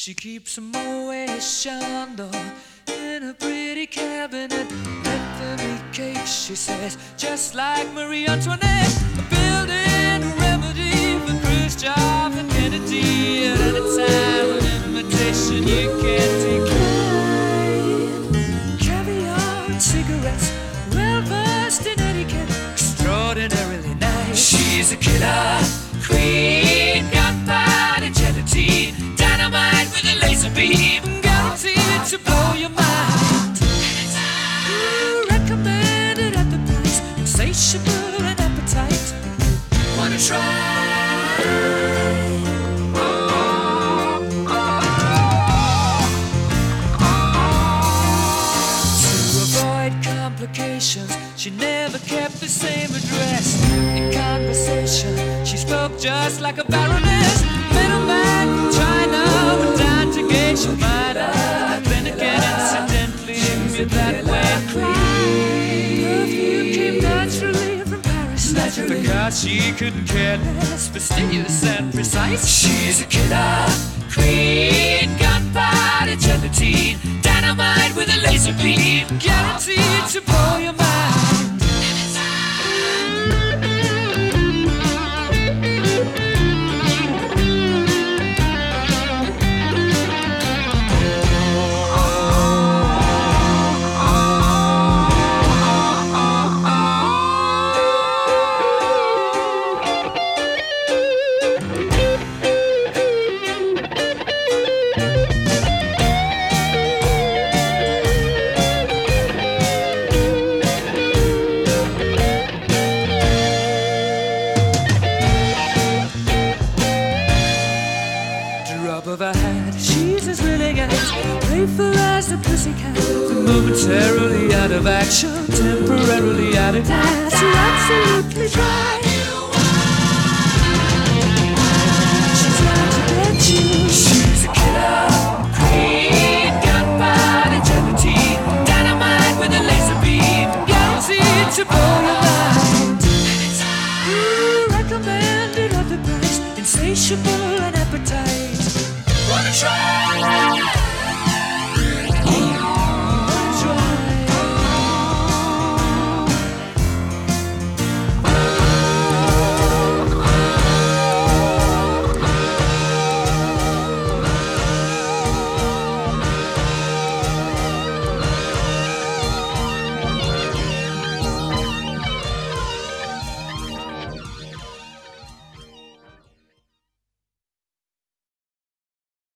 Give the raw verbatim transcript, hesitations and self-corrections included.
She keeps a Moet Chandon in a pretty cabinet. Let them eat cake, she says, just like Marie Antoinette. Building a remedy for Khrushchev and Kennedy. At any time, an invitation you can't decline. Caviar and cigarettes, well versed in etiquette, extraordinarily nice. She's a killer queen, gunpowder gelatine, dynamite with a laser beam, guaranteed to blow your mind. Ooh, recommended at the price, insatiable and appetite. Wanna try? To avoid complications, she never kept the same address. In conversation, she spoke just like a baroness. Middleman from China went down to gauge your mind. I've been again incidentally with that way. Perfume came naturally from Paris, naturally, because she couldn't care less, fastidious and precise. She's a killer queen, gunpowder gelatine, dynamite with a laser beam, guaranteed to blow your mind. Of her hat, she's as willing as playful as the pussycat. Momentarily out of action, temporarily out of gas. You're absolutely dry. She's out to get you. She's a killer queen, gunpowder gelatine, dynamite with a laser beam, guaranteed to blow your mind. Ooh, recommended at the price, insatiable and appetite. Wanna try?